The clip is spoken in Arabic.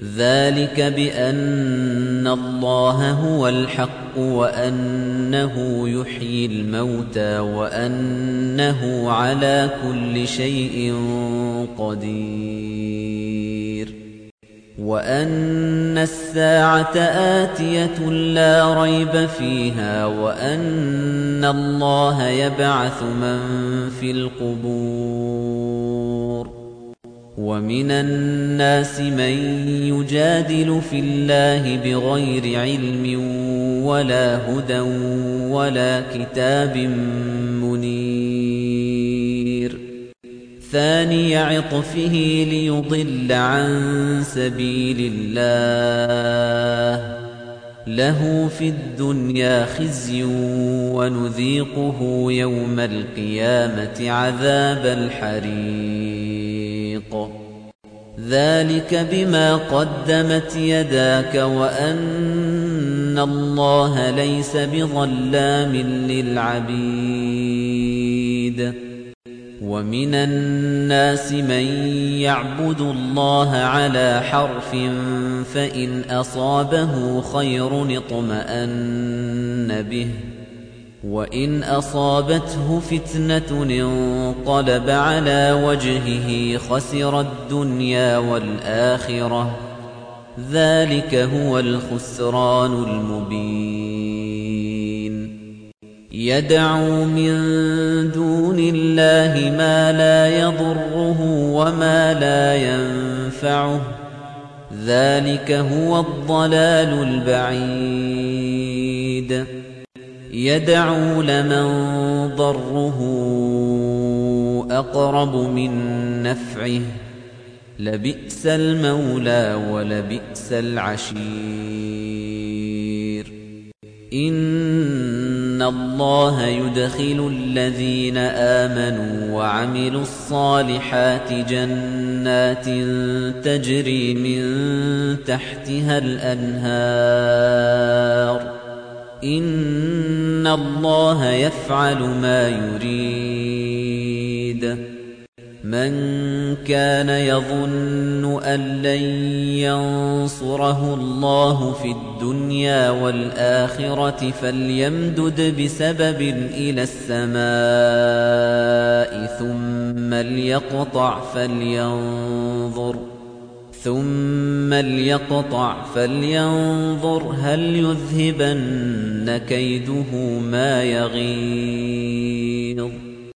ذلك بأن الله هو الحق وأنه يحيي الموتى وأنه على كل شيء قدير وأن الساعة آتية لا ريب فيها وأن الله يبعث من في القبور ومن الناس من يجادل في الله بغير علم ولا هدى ولا كتاب منير ثاني عطفه ليضل عن سبيل الله له في الدنيا خزي ونذيقه يوم القيامة عذاب الحريق ذلك بما قدمت يداك وأن الله ليس بظلام للعبيد ومن الناس من يعبد الله على حرف فإن أصابه خير اطمأن به وإن أصابته فتنة انقلب على وجهه خسر الدنيا والآخرة ذلك هو الخسران المبين يدعو من دون الله ما لا يضره وما لا ينفعه ذلك هو الضلال البعيد يدعو لمن ضره أقرب من نفعه لبئس المولى ولبئس العشير إن الله يدخل الذين آمنوا وعملوا الصالحات جنات تجري من تحتها الأنهار إن الله يفعل ما يريد من كان يظن أن لن ينصره الله في الدنيا والآخرة فليمدد بسبب إلى السماء ثم ليقطع فلينظر هل يذهبن كيده ما يغيظ